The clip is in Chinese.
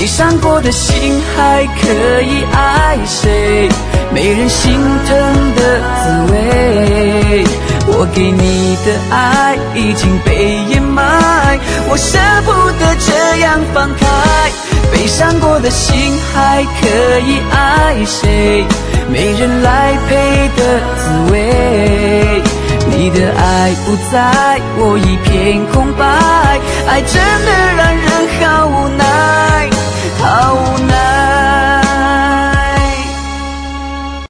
没伤过的心还可以爱谁？没人心疼的滋味，我给你的爱已经被掩埋，我舍不得这样放开。悲伤过的心还可以爱谁？没人来陪的滋味，你的爱不在，我一片空白，爱真的让人好无奈，好无奈。